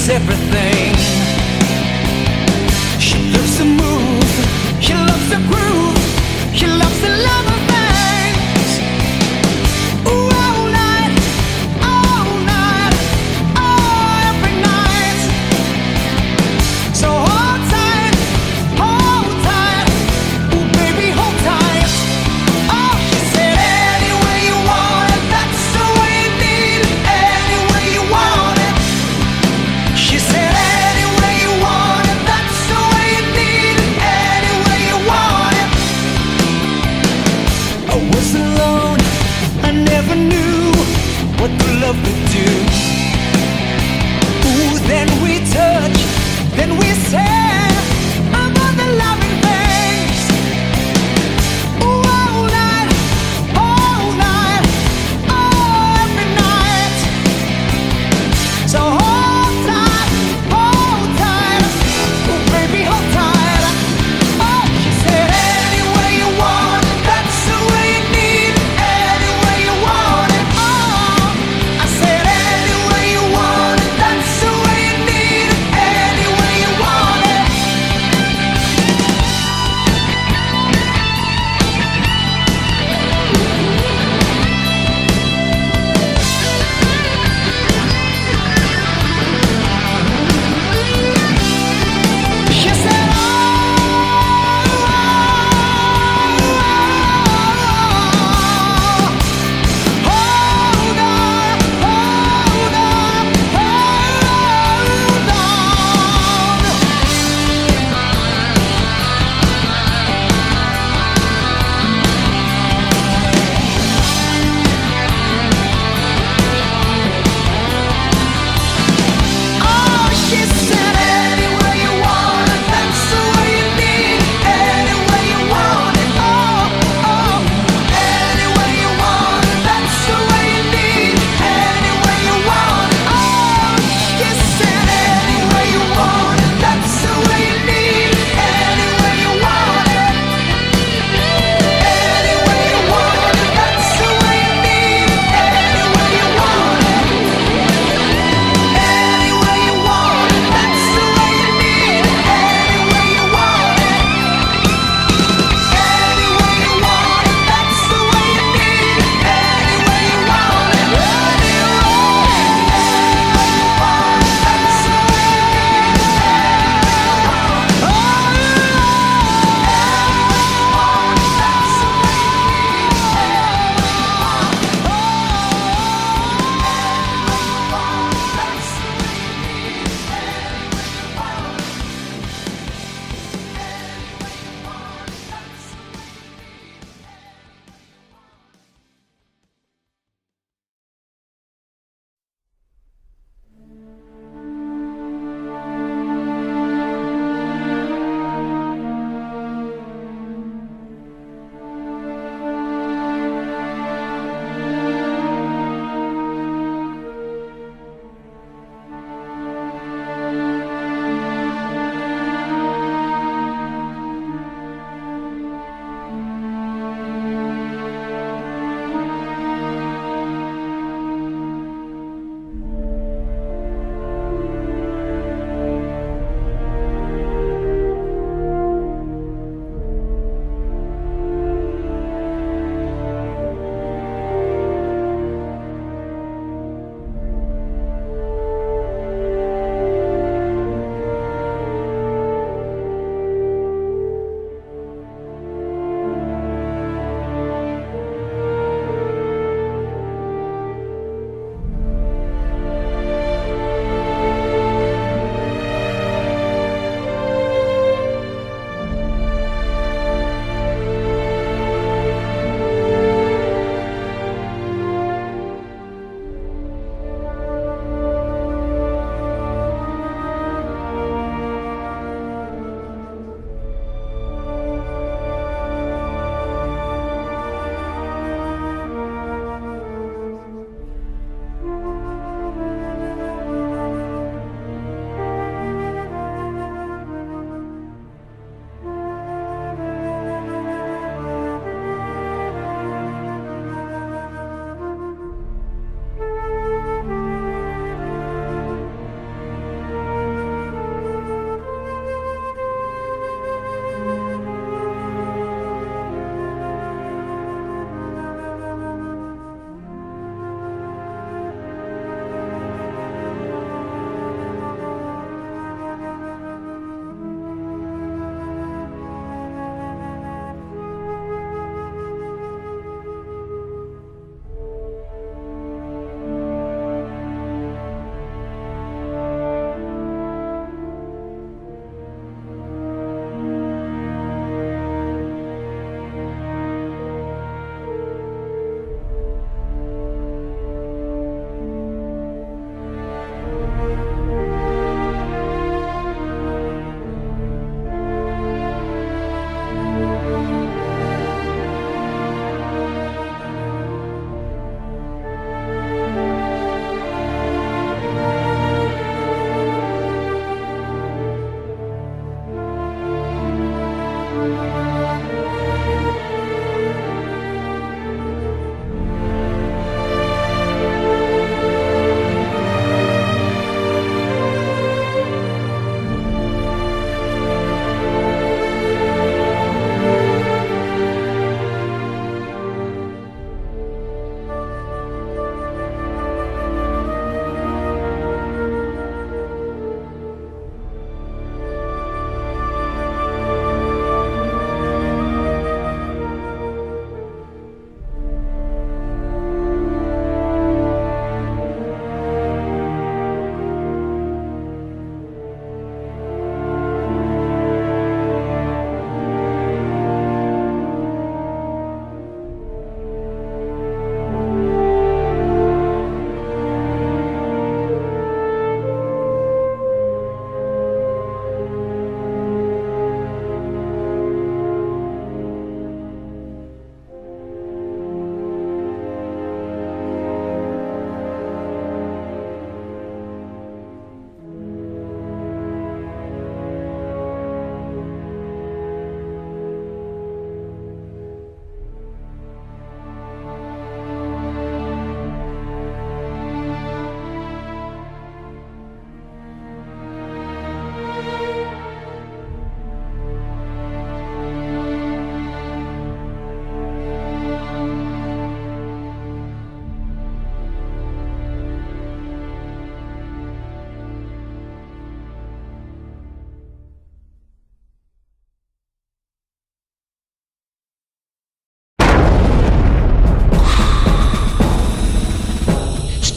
everything. She loves to move, he loves to groove, he loves to love her things. Ooh, all night, oh, every night. So hold tight, ooh baby, hold tight. Oh, she said anywhere you want it, that's the way you need it. Anywhere you want it. She said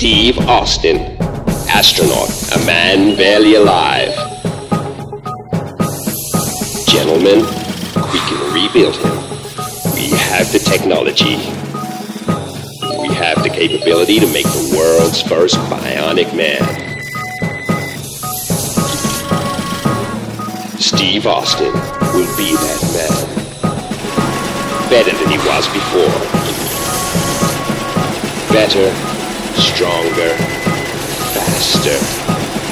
Steve Austin, astronaut, a man barely alive. Gentlemen, we can rebuild him. We have the technology. We have the capability to make the world's first bionic man. Steve Austin will be that man. Better than he was before. Better, stronger, faster.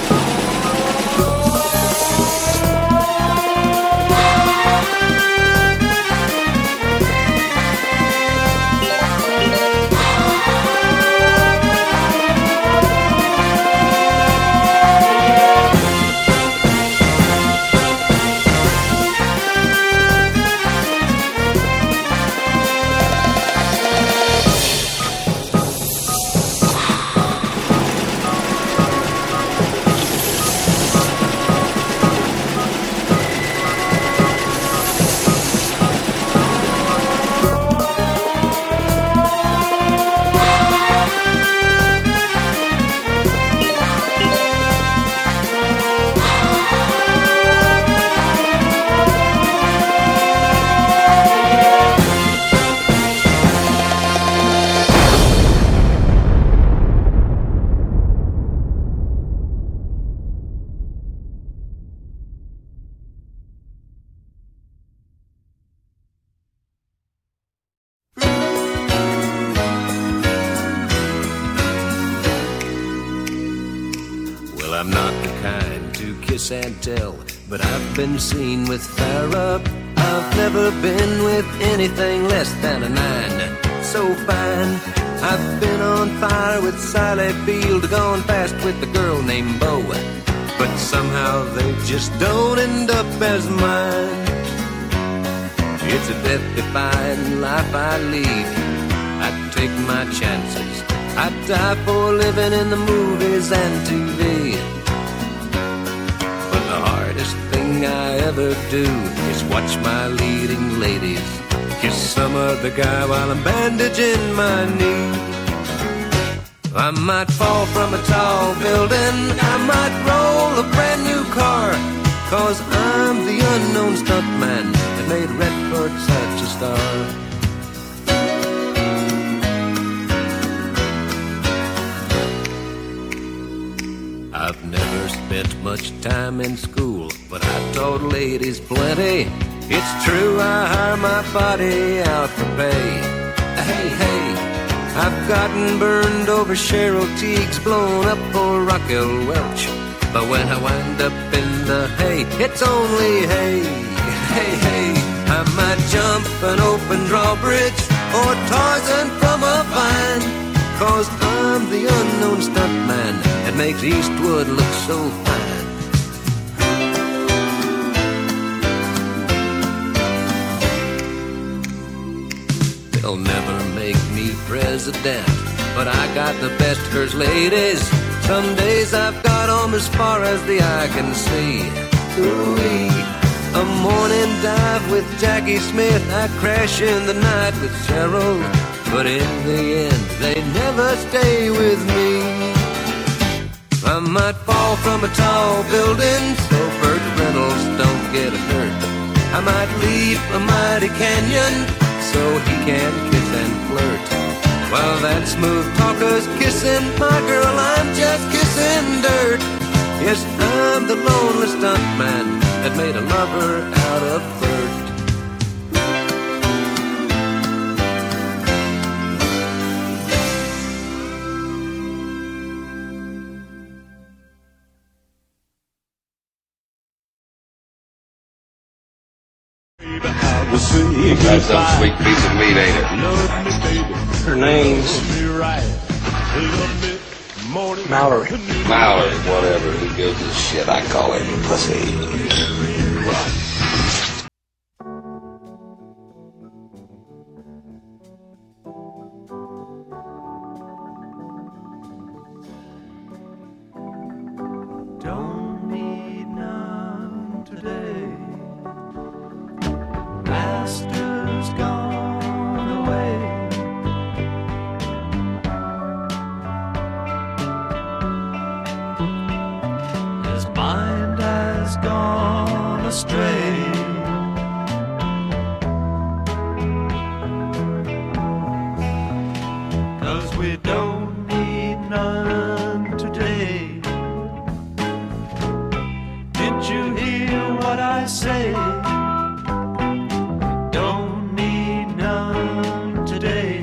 I'm not the kind to kiss and tell, but I've been seen with fire up. I've never been with anything less than a 9. So fine, I've been on fire with Sally Field, gone fast with a girl named Bo, but somehow they just don't end up as mine. It's a death-defying life I lead. I take my chances. I die for living in the movies and TV. But the hardest thing I ever do is watch my leading ladies kiss some other guy while I'm bandaging my knee. I might fall from a tall building, I might roll a brand new car, 'cause I'm the unknown stuntman that made Redford such a star. I've never spent much time in school, but I taught ladies plenty. It's true, I hire my body out for pay. Hey, hey, I've gotten burned over Cheryl Teagues, blown up for Raquel Welch. But when I wind up in the hay, it's only hay. Hey, hey, I might jump an open drawbridge or Tarzan from a vine, 'cause I'm the unknown stuntman that makes Eastwood look so fine. They'll never make me president, but I got the best first ladies. Some days I've got 'em as far as the eye can see. Ooh-wee. A morning dive with Jackie Smith, I crash in the night with Cheryl, but in the end, they never stay with me. I might fall from a tall building so Burt Reynolds don't get hurt. I might leap a mighty canyon so he can kiss and flirt. While that smooth talker's kissing my girl, I'm just kissing dirt. Yes, I'm the lonely stuntman that made a lover out of Burt. You got some sweet piece of meat, ain't it? Her name's Mallory. Mallory, whatever. Who gives a shit? I call him pussy. Don't need none today. Master's gone away. gone astray. Cause we don't need none today. Did you hear what I say? Don't need none today.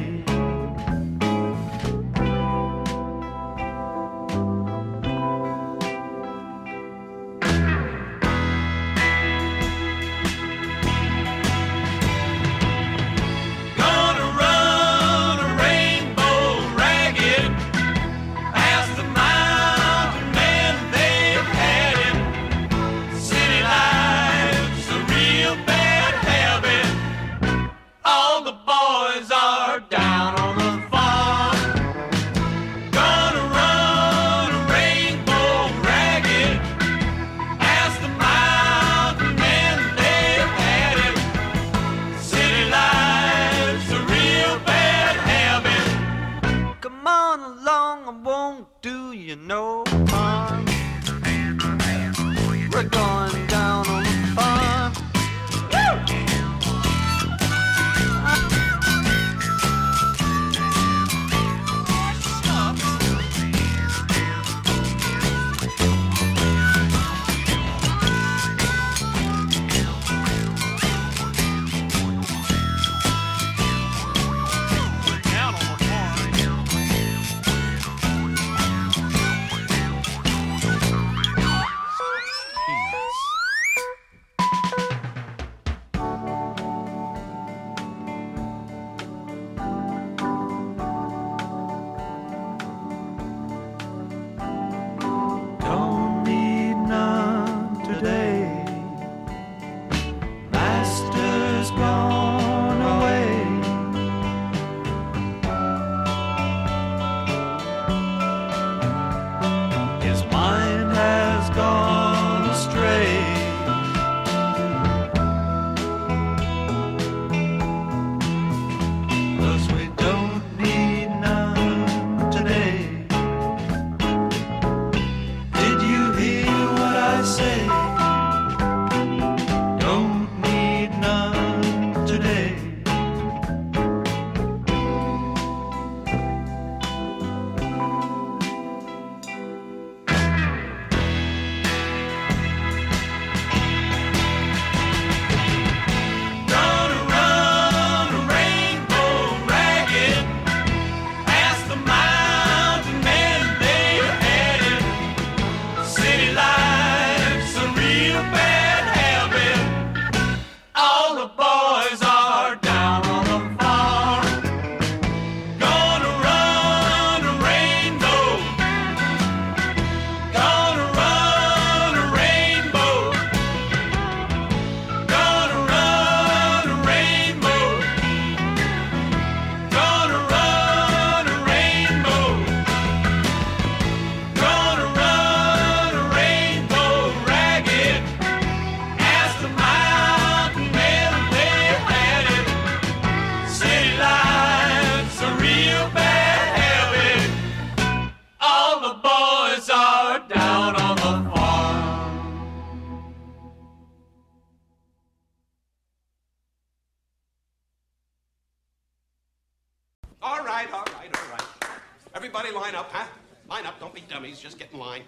Everybody line up, huh? Line up, don't be dummies, just get in line.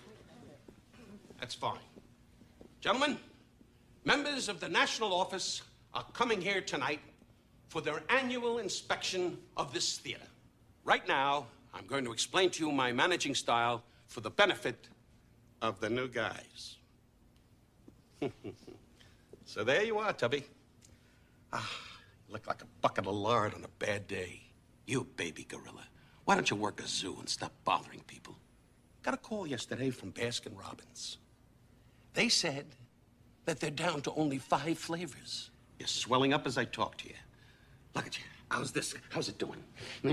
That's fine. Gentlemen, members of the National Office are coming here tonight for their annual inspection of this theater. Right now, I'm going to explain to you my managing style for the benefit of the new guys. So there you are, Tubby. You look like a bucket of lard on a bad day. You baby gorilla. Why don't you work a zoo and stop bothering people? Got a call yesterday from Baskin-Robbins. They said that they're down to only 5 flavors. You're swelling up as I talk to you. Look at you. How's this? How's it doing?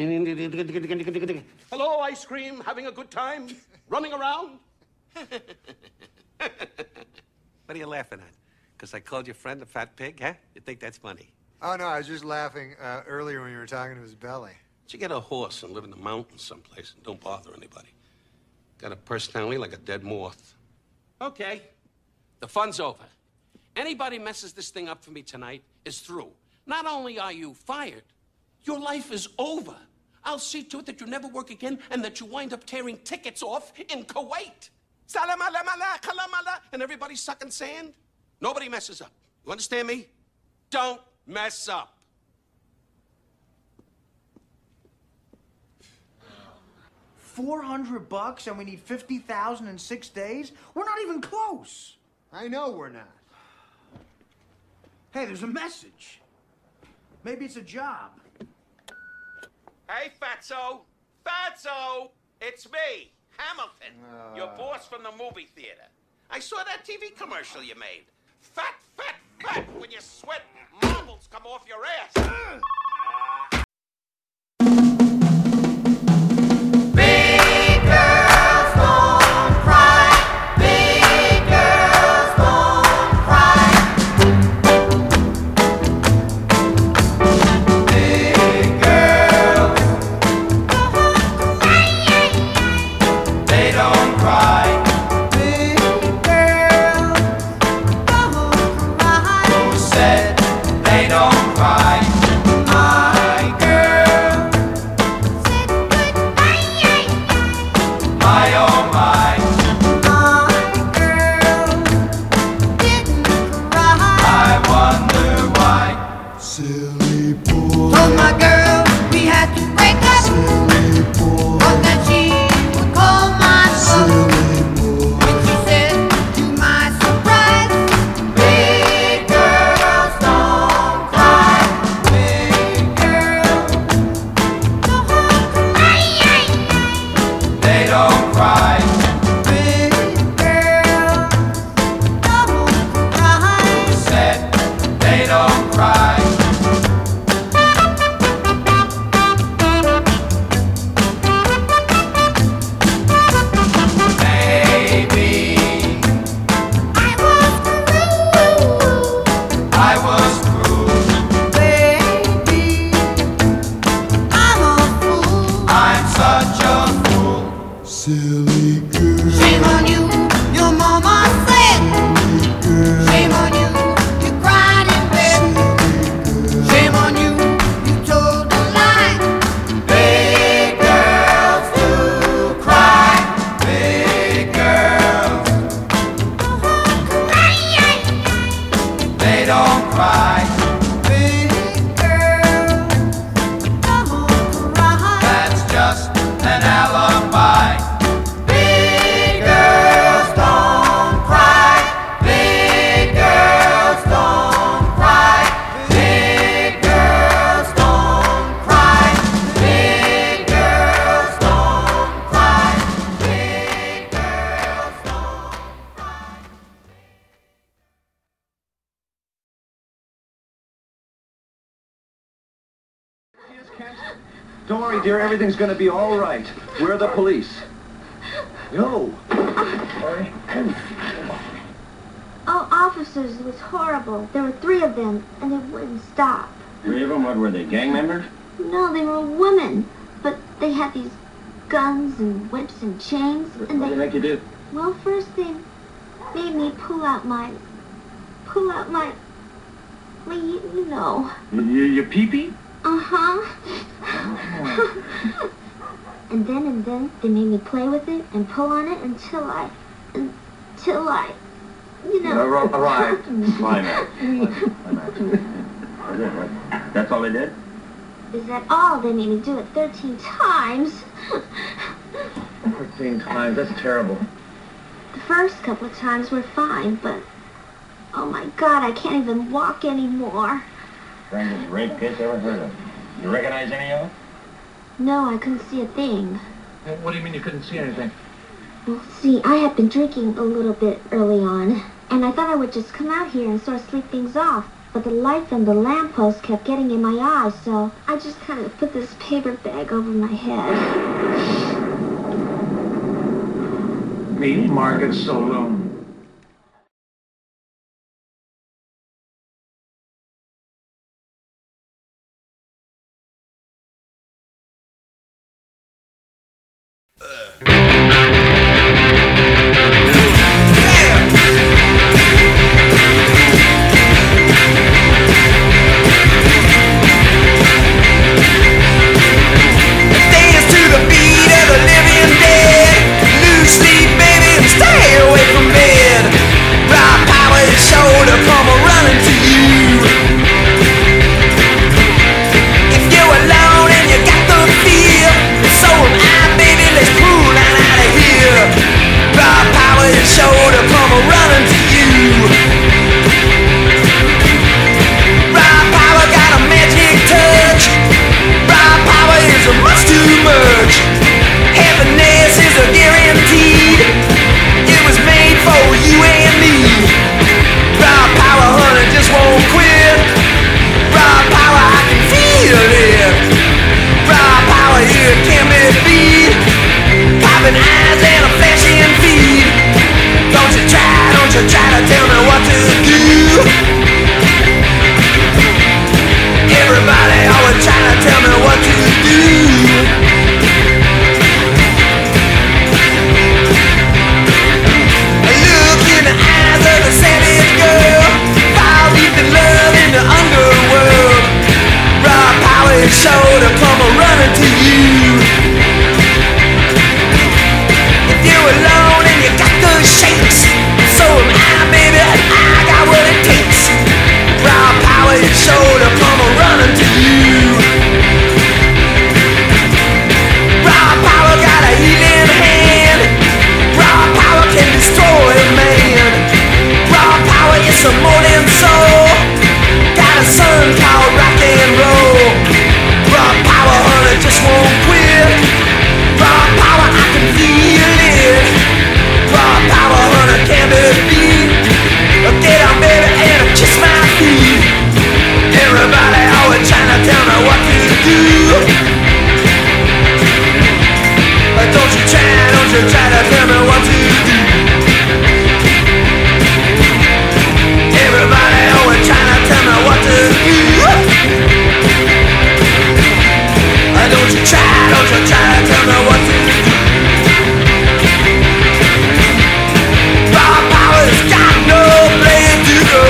Hello, ice cream. Having a good time? Running around? What are you laughing at? Because I called your friend a fat pig, huh? You think that's funny? Oh, no, I was just laughing earlier when you were talking to his belly. You get a horse and live in the mountains someplace and don't bother anybody. Got a personality like a dead moth. Okay. The fun's over. Anybody messes this thing up for me tonight is through. Not only are you fired, your life is over. I'll see to it that you never work again and that you wind up tearing tickets off in Kuwait. Salam alamala, kalamala, and everybody's sucking sand. Nobody messes up. You understand me? Don't mess up. $400 and we need 50,000 in 6 days? We're not even close. I know we're not. Hey, there's a message. Maybe it's a job. Hey, Fatso! Fatso! It's me, Hamilton, your boss from the movie theater. I saw that TV commercial you made. Fat, fat, fat! When you sweat, marbles come off your ass. Don't worry, dear. Everything's going to be all right. We're the police. No. Sorry. Oh, officers, it was horrible. There were 3 of them, and they wouldn't stop. 3 of them? What were they, gang members? No, they were women. But they had these guns and whips and chains. What did they make you do? Well, first they made me pull out my, you know. Your pee-pee? Uh-huh. And then they made me play with it and pull on it until I, you know. Arrived. Climax. That's all they did? Is that all? They made me do it 13 times. 13 times? That's terrible. The first couple of times were fine, but, oh my God, I can't even walk anymore. Strangest rape case ever heard of. You recognize any of them? No, I couldn't see a thing. What do you mean you couldn't see anything? Well, see, I had been drinking a little bit early on, and I thought I would just come out here and sort of sleep things off. But the light from the lamppost kept getting in my eyes, so I just kind of put this paper bag over my head. Meet Margaret Saloon. something called rock and roll. Raw power, honey, just won't quit. Raw power, I can feel it. Raw power, honey, can't be beat. Get on, baby, and kiss my feet. Everybody always trying to tell me what to do. Don't you try to tell me what to do. Everybody always trying to tell me what to do. Don't you try to tell me what to do. Raw power's got no place to go.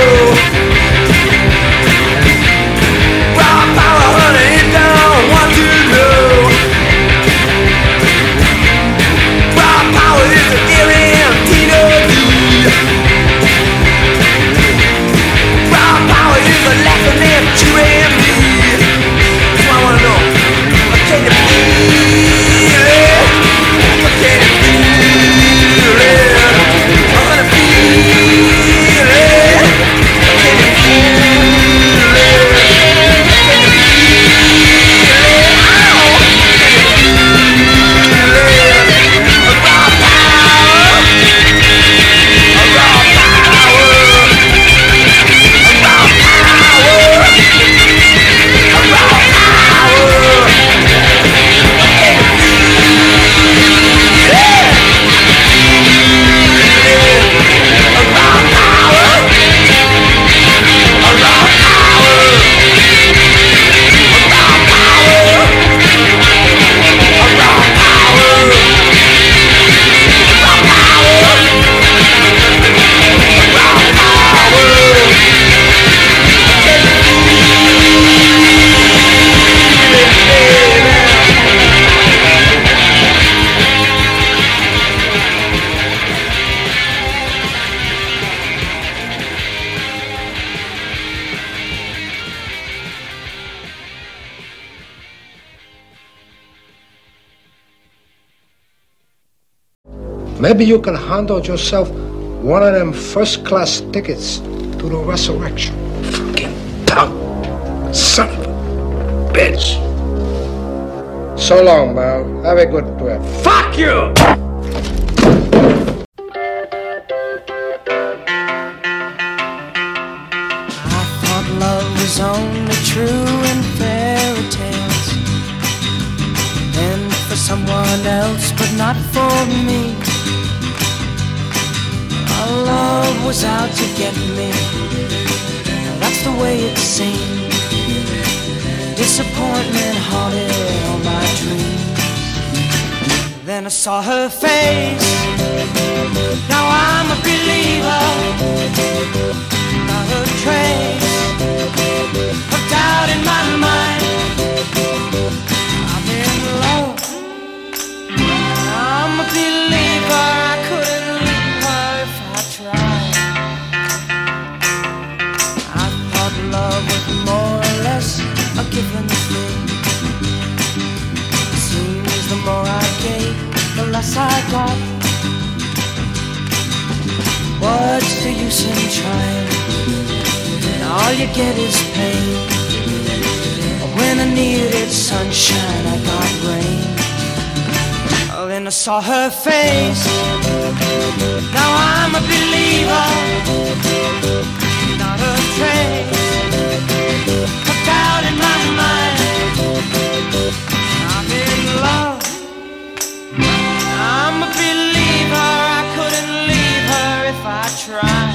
Raw power, honey, it don't want to know. Raw power is a guarantee to do. Raw power is a lesson in you and me. That's what I wanna know. Can you feel it? Can you feel it? I'm gonna feel it. Can you feel it? Can you feel it? Oh, can you feel it? A raw power. A raw power. A raw power. A raw power. Maybe you can handle yourself one of them first-class tickets to the resurrection. Fucking punk. Son of a bitch. So long, man. Have a good trip. Fuck you! I thought love was only true in fairy tales, and for someone else, but not for me. Our love was out to get me. That's the way it seemed. Disappointment haunted all my dreams. Then I saw her face. Now I'm a believer. Not a trace of doubt in my mind. I'm in love. I'm a believer. I couldn't leave her if I tried. I thought love was more or less a given thing. Seems the more I gave, the less I got. What's the use in trying? All you get is pain. When I needed sunshine, I got rain. Oh, then I saw her face. Now I'm a believer. Not a trace of doubt in my mind. I'm in love. I'm a believer. I couldn't leave her if I tried.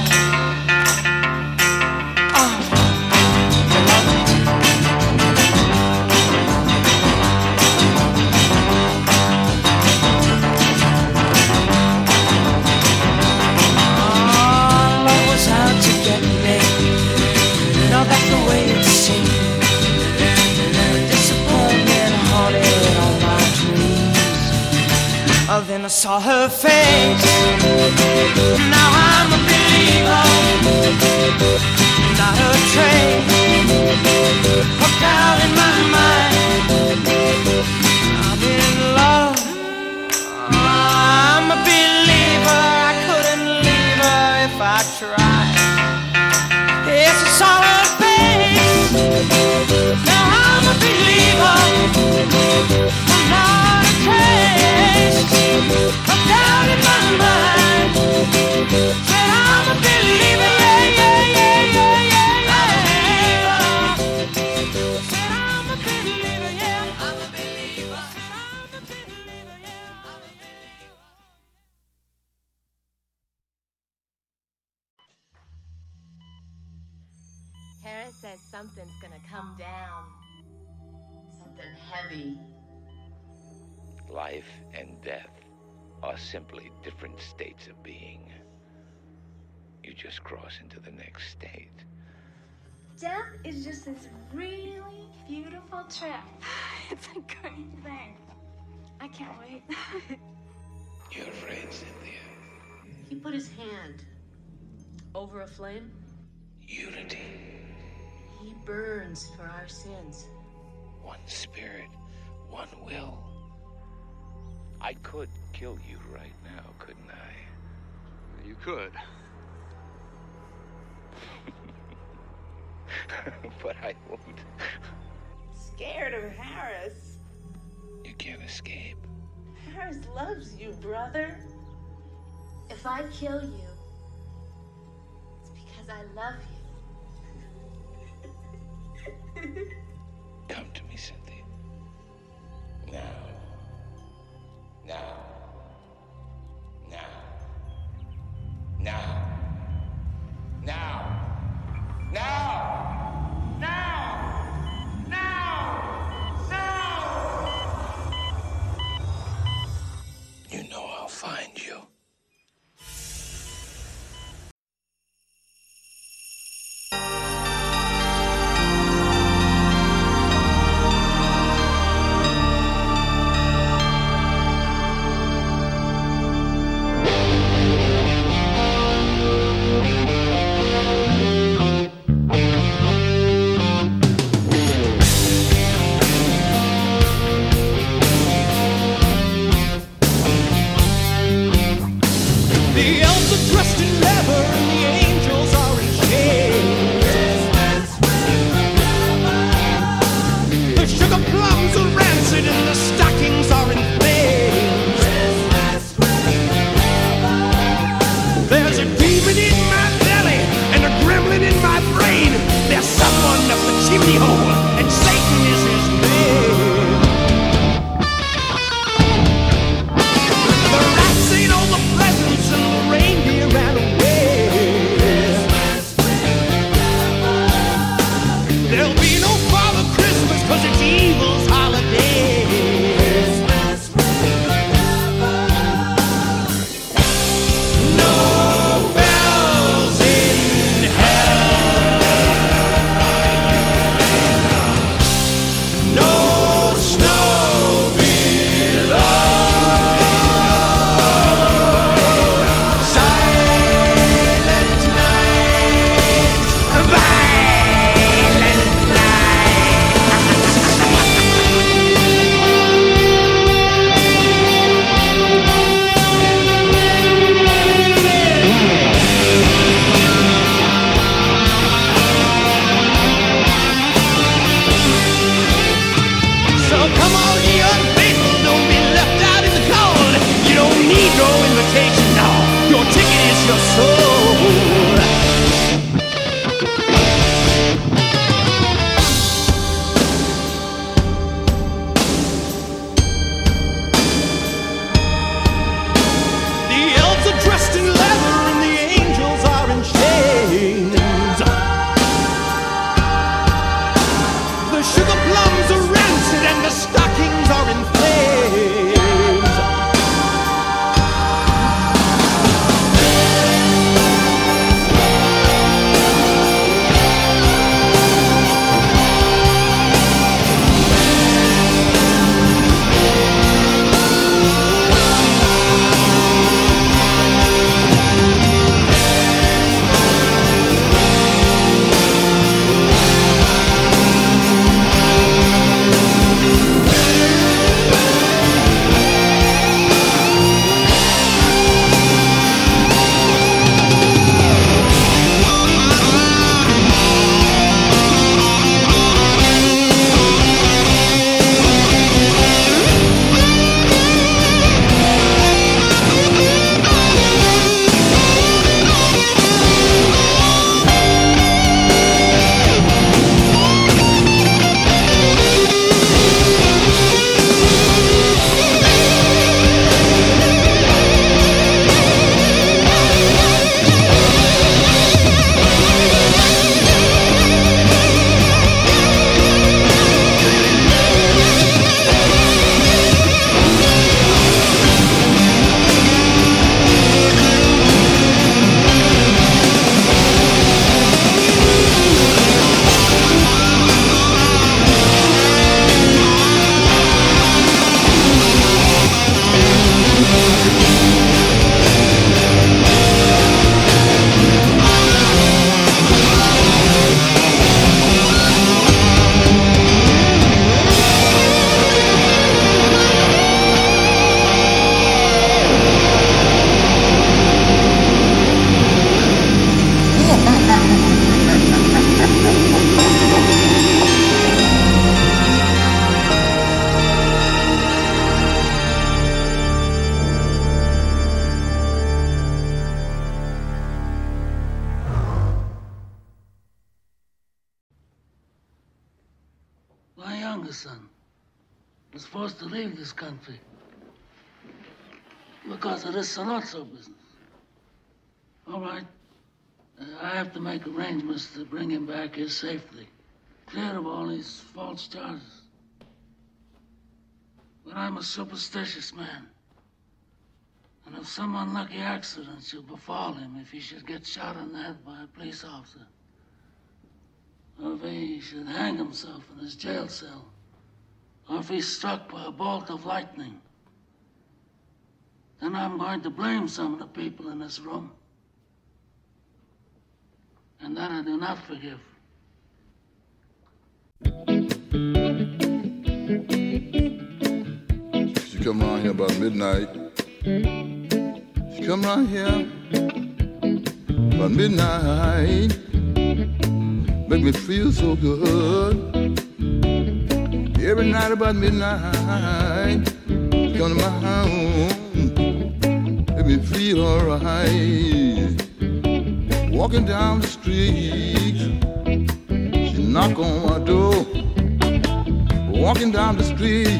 That's the way it seemed. Disappointment haunted all my dreams. Oh, then I saw her face. Now I'm a believer. Not a trace of doubt in my mind. I'm in love. I'm a believer. I couldn't leave her if I tried. Yes, I saw her face. says something's gonna come down. Something heavy. Life and death are simply different states of being. You just cross into the next state. Death is just this really beautiful trip. It's a great thing. I can't wait. You're afraid, Cynthia. He put his hand over a flame. Unity. He burns for our sins. One spirit, one will. I could kill you right now, couldn't I? You could. But I won't. Scared of Harris. You can't escape. Harris loves you, brother. If I kill you, it's because I love you. Come to me, Cynthia. Now. Now. Now. Now. Now. Now! Now! Now! Now! You know I'll find you. youngest son was forced to leave this country because of this Sollozzo business. All right, I have to make arrangements to bring him back here safely, cleared of all these false charges. But I'm a superstitious man. And if some unlucky accident should befall him, if he should get shot in the head by a police officer, or if he should hang himself in his jail cell, or if he's struck by a bolt of lightning, then I'm going to blame some of the people in this room. And that I do not forgive. She come around here about midnight. She come around here about midnight. Make me feel so good. Every night about midnight, she come to my home. Make me feel alright. Walking down the street, she knock on my door. Walking down the street,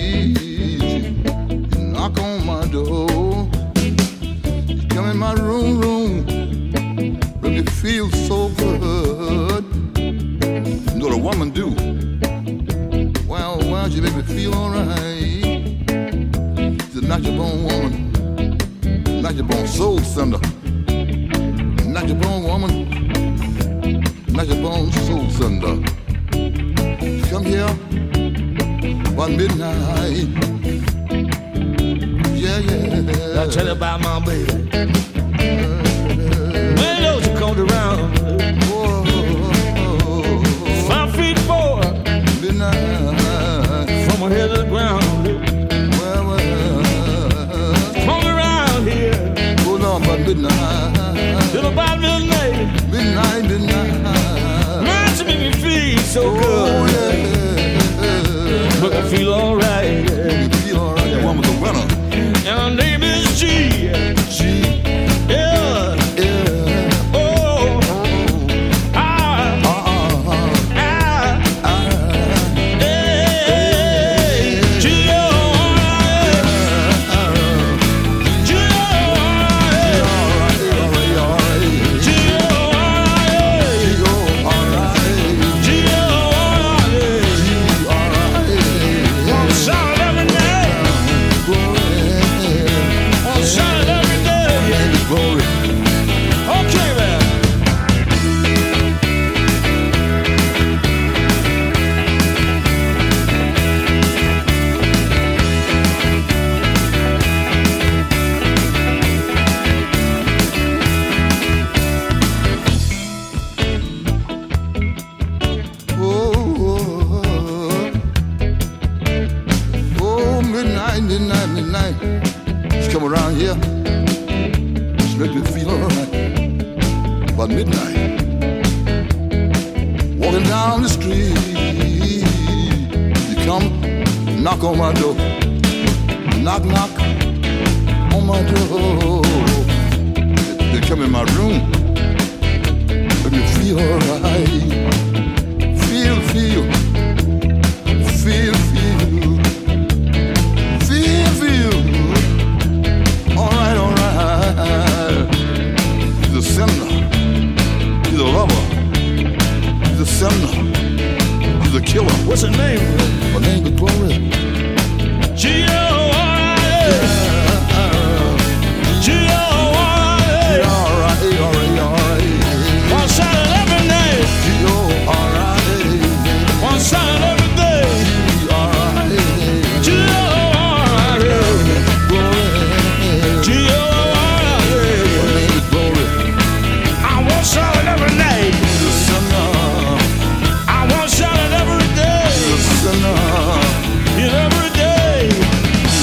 she knock on my door. She come in my room, make me feel so good. You know what a woman do? Well, she make me feel alright. She's a natural-born woman, natural-born soul sender. Natural-born woman, natural-born soul sender. Come here about midnight. Yeah. I'll tell you about my baby. When those who come around, 5'4", midnight, from my head to the ground. Come around here. Hold on about midnight. Till about midnight. Midnight. Man, she make me feel so good. Yeah. Make me feel alright. Make me feel alright. That woman's a winner. And her name is G. Yeah. Oh. Midnight. She come around here. She make me feel alright. About midnight. Walking down the street. You come, knock on my door. Knock on my door. They come in my room. Make me feel alright. Feel. Alright. He's a sinner. He's a lover. He's a sinner. He's a killer. What's her name? Her name is Glory. G-O-R-A. G-O-R-A. G-O-R-A. One side of every night. G-O-R-A. One side of every day. G-O-R-A. G-O-R-A. Sinner. Every day.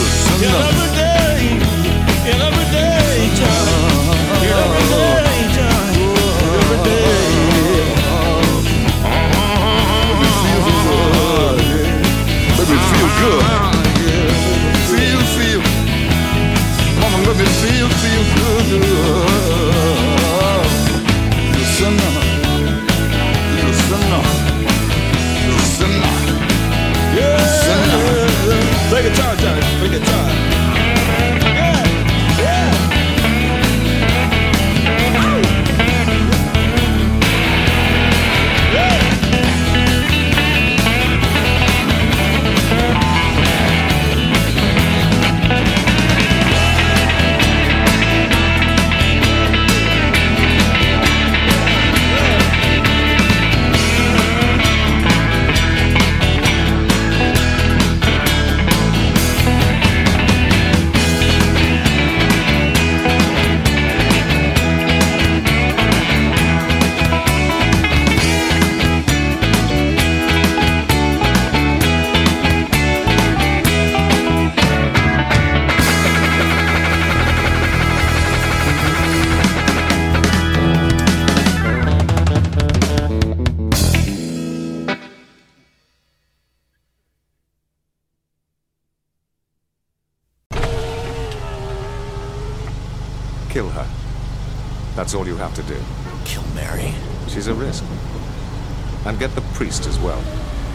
kill her. That's all you have to do. Kill Mary? She's a risk. And get the priest as well.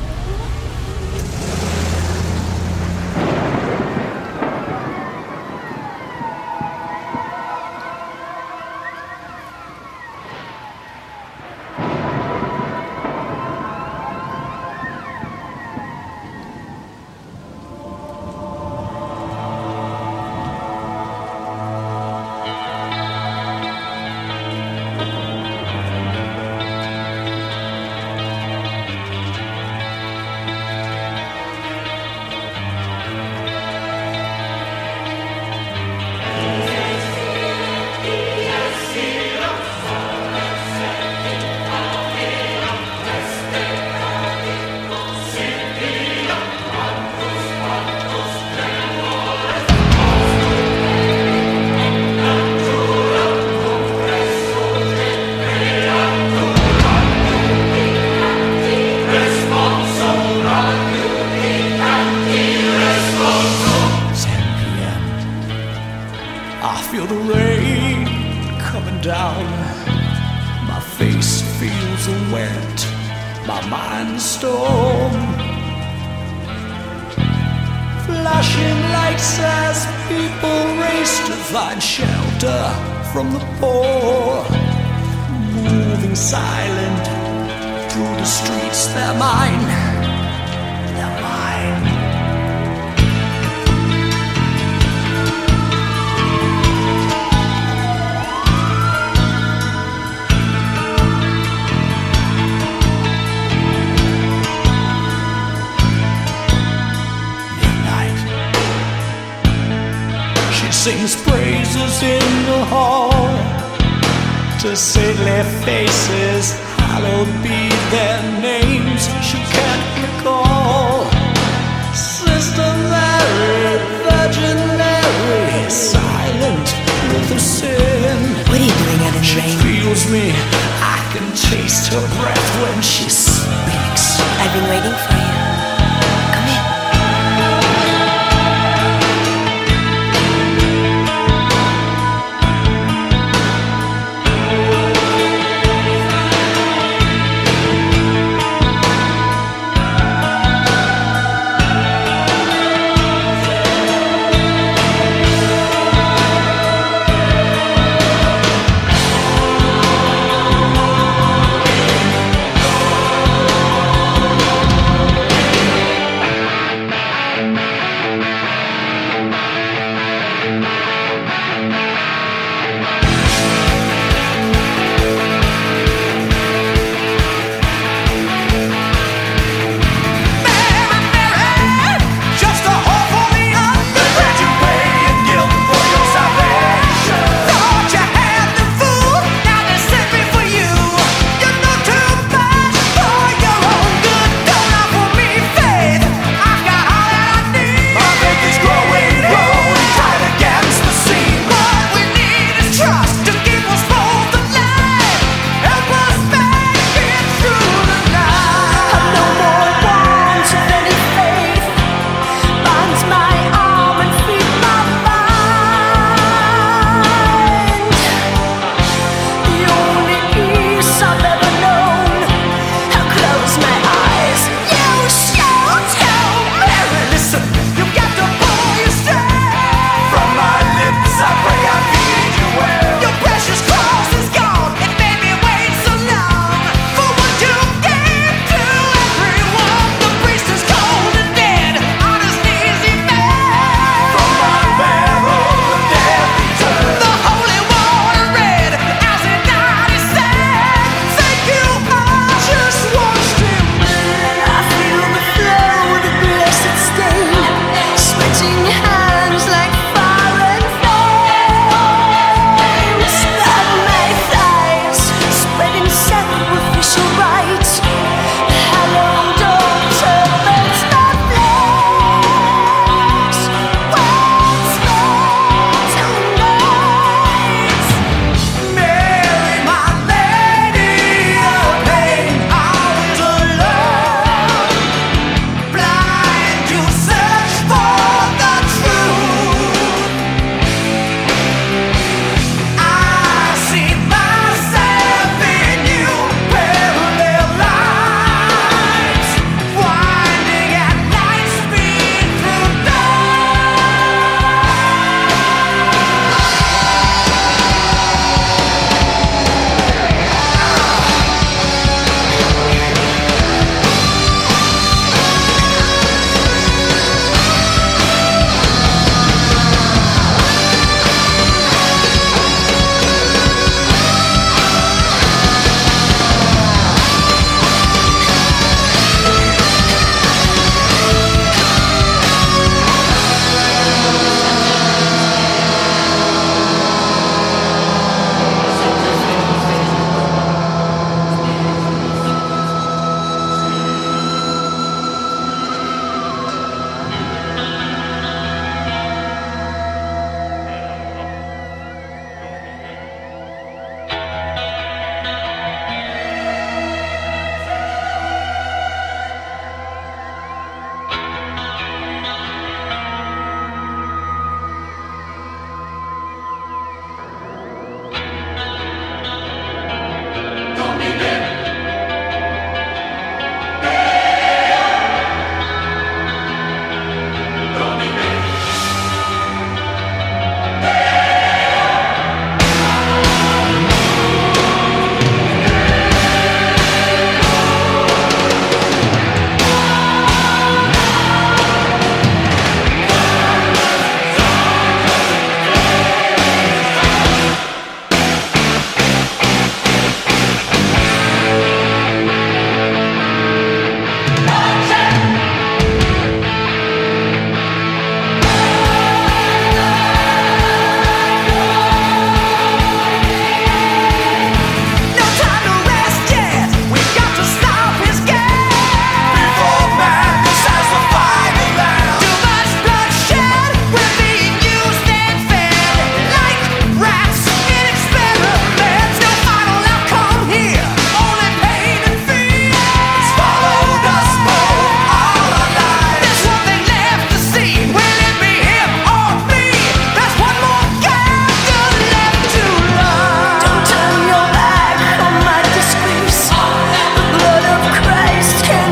Sings praises in the hall to saintly faces, hallowed be their names she can't recall. Sister Mary, Virgin Mary, silent with her sin. What are you doing out in the rain? She feels me, I can taste her breath when she speaks. I've been waiting for you.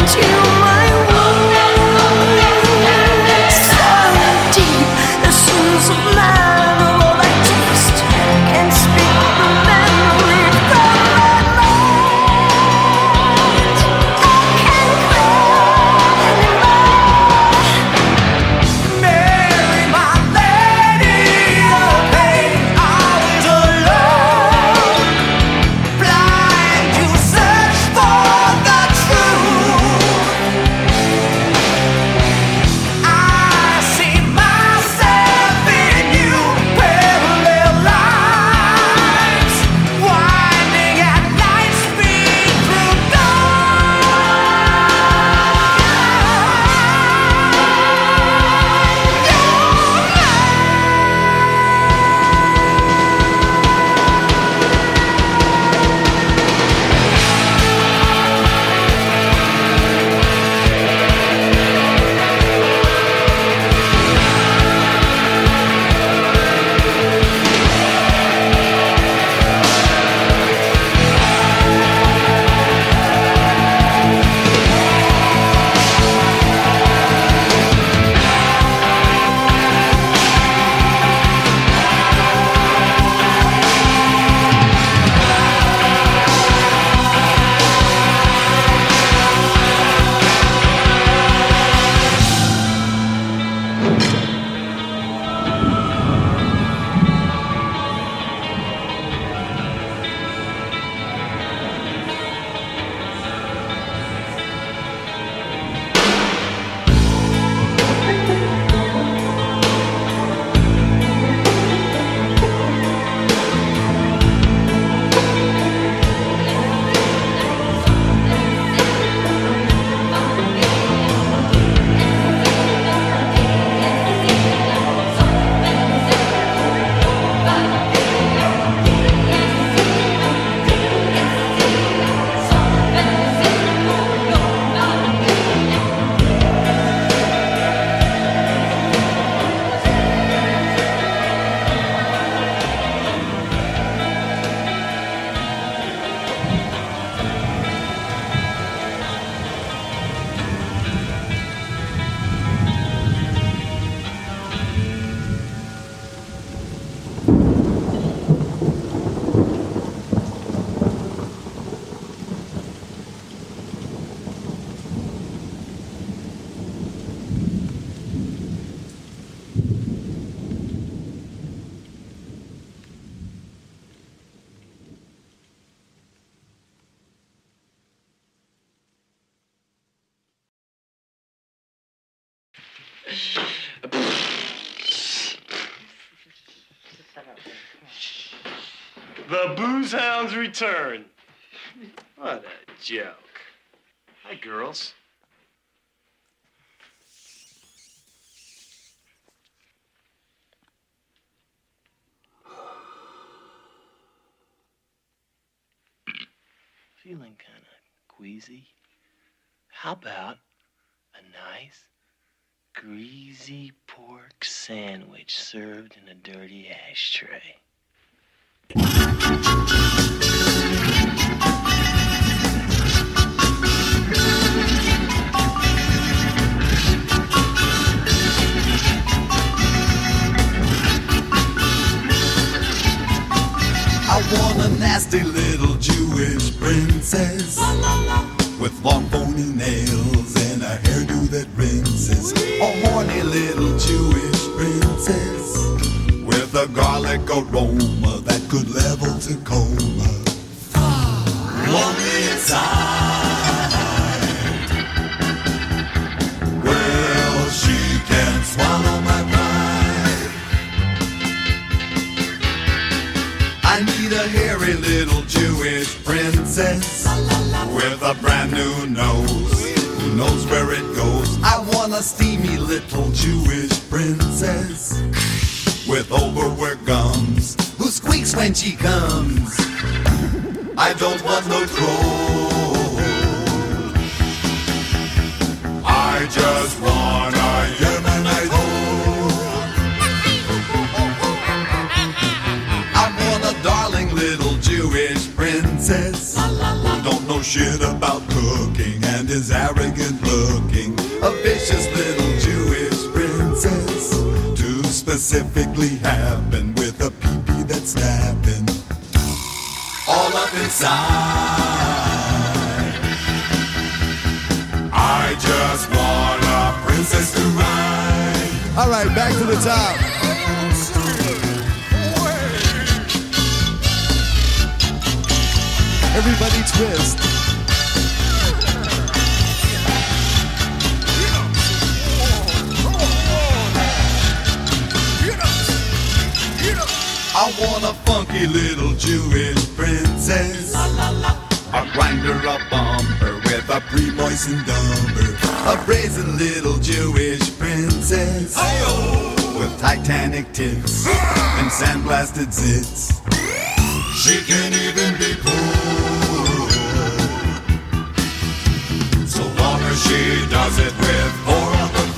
The Booze Hounds return. What a joke. Hi, girls. Feeling kind of queasy? How about a nice, greasy pork sandwich served in a dirty ashtray? I want a nasty little Jewish princess with long bony nails and a hairdo that rinses. A horny little Jewish princess with a garlic aroma that could level Tacoma. Lonely inside. Well, she can swallow my pride. I need a hairy little Jewish princess with a brand new nose who knows where it goes. I want a steamy little Jewish princess with overworked gums who squeaks when she comes. I don't want no troll. I just want a Yemenite hoe. I want a darling little Jewish princess who don't know shit about cooking and is arrogant side. I just want a princess to ride. All right, back to the top. Everybody twist. I want a funky little Jewish princess. La, la, la. A grinder, a bumper with a pre-moistened dumper. A brazen little Jewish princess. Hi-yo. With Titanic tits and sandblasted zits. She can even be cool, so long as she does it with four on the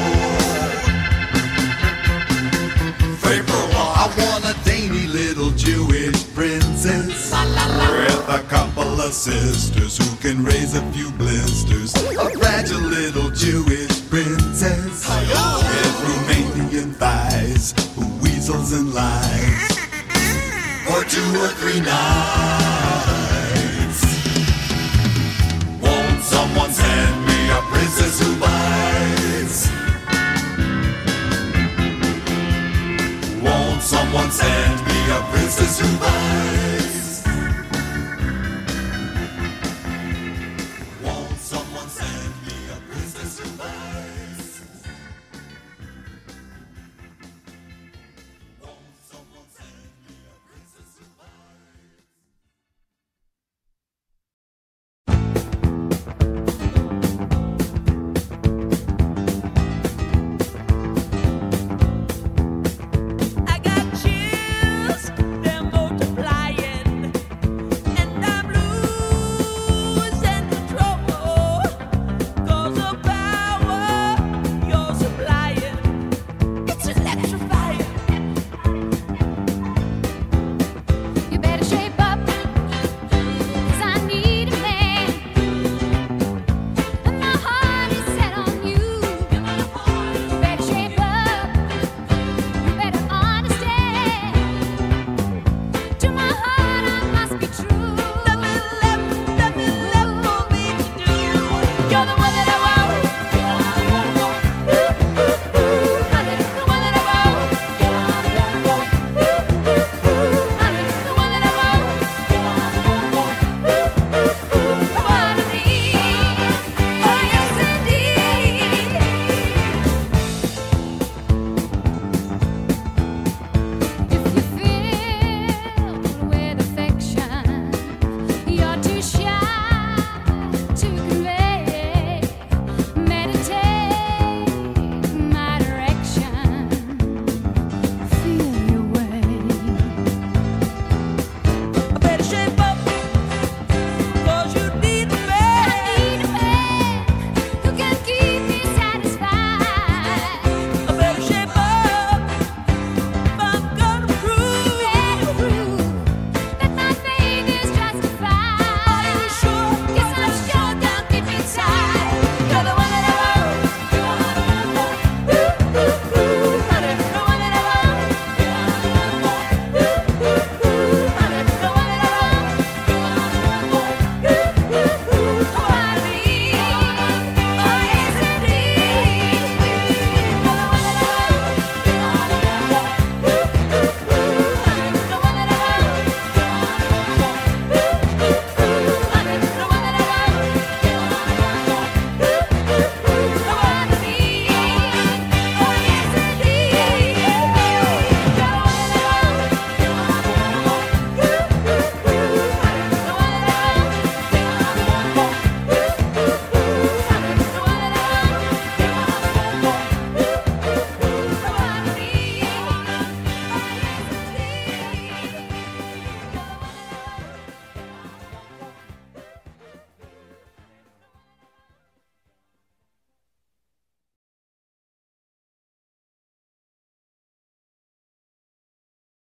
floor. Vapor walk. I want a dainty little Jewish princess. La, la, la. With a couple of sisters who can raise a few blisters. A fragile little Jewish princess. Hi-yo. With Romanian thighs who weasels and lies. For 2 or 3 nights. Won't someone send me a princess who bites? Won't someone send me a princess who bites? Won't someone send me a princess who bites? You're the one